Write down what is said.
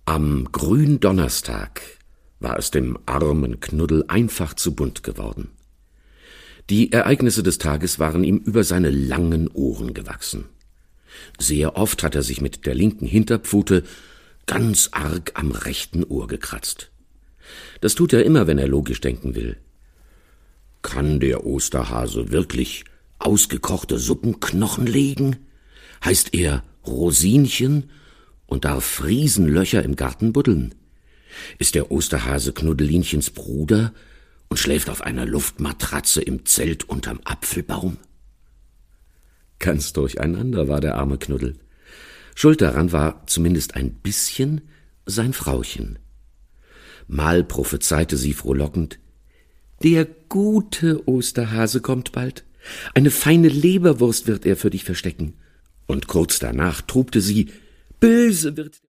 Am Gründonnerstag war es dem armen Knuddel einfach zu bunt geworden. Die Ereignisse des Tages waren ihm über seine langen Ohren gewachsen. Sehr oft hat er sich mit der linken Hinterpfote ganz arg am rechten Ohr gekratzt. Das tut er immer, wenn er logisch denken will. Kann der Osterhase wirklich ausgekochte Suppenknochen legen? Heißt er Rosinchen und darf Riesenlöcher im Garten buddeln? Ist der Osterhase Knuddelinchens Bruder und schläft auf einer Luftmatratze im Zelt unterm Apfelbaum? Ganz durcheinander war der arme Knuddel. Schuld daran war zumindest ein bisschen sein Frauchen. Mal prophezeite sie frohlockend: Der gute Osterhase kommt bald. Eine feine Leberwurst wird er für dich verstecken. Und kurz danach trubte sie: Böse wird